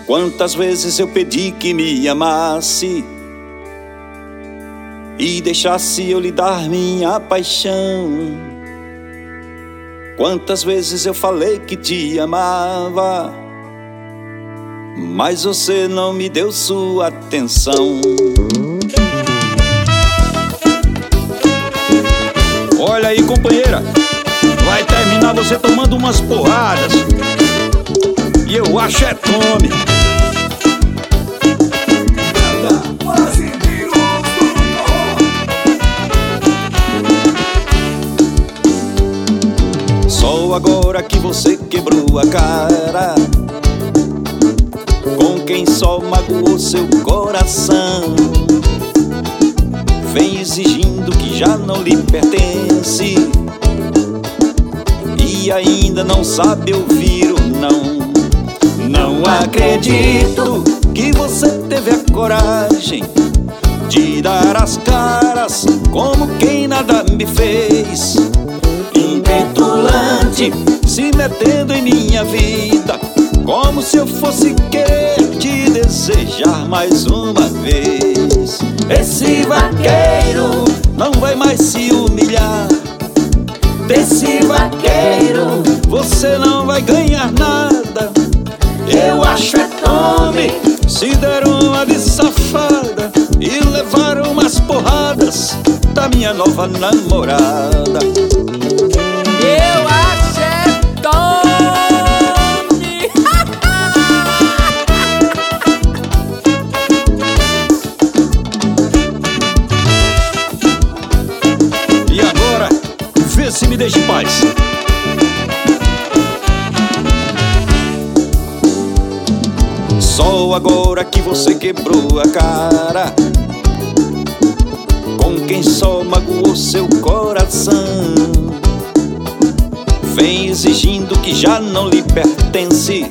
Quantas vezes eu pedi que me amasse e deixasse eu lhe dar minha paixão. Quantas vezes eu falei que te amava, mas você não me deu sua atenção. Olha aí, companheira, vai terminar você tomando umas porradas, e eu acho é tome. Só agora que você quebrou a cara com quem só magoou seu coração, vem exigindo que já não lhe pertence e ainda não sabe ouvir o não. Não acredito que você teve a coragem de dar as caras como quem nada me fez, petulante, se metendo em minha vida, como se eu fosse querer te desejar mais uma vez. Esse vaqueiro não vai mais se humilhar, desse vaqueiro você não vai ganhar nada. Eu acho é tome, se der uma de safada e levar umas porradas da minha nova namorada. Eu acho é tome. E agora, vê se me deixa em paz. Só agora que você quebrou a cara com quem só magoou seu coração, vem exigindo que já não lhe pertence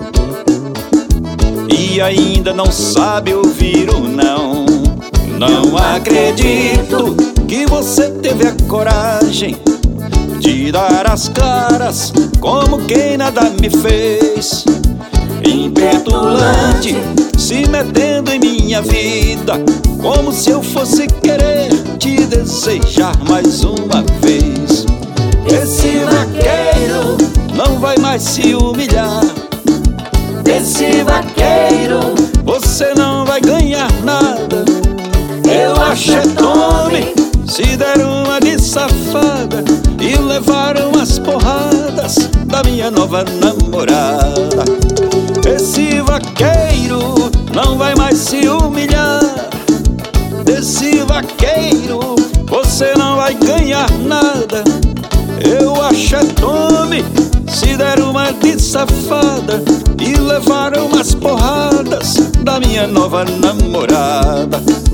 e ainda não sabe ouvir o não. Não acredito que você teve a coragem de dar as caras como quem nada me fez, impetulante, se metendo em minha vida, como se eu fosse querer te desejar mais uma vez. Esse vaqueiro não vai mais se humilhar, desse vaqueiro você não vai ganhar nada. Eu acho é tome, se der uma de safada e levar umas porradas da minha nova namorada. Esse vaqueiro não vai mais se humilhar, desse vaqueiro você não vai ganhar nada. Eu acho é tome, se der uma de safada e levar umas porradas da minha nova namorada.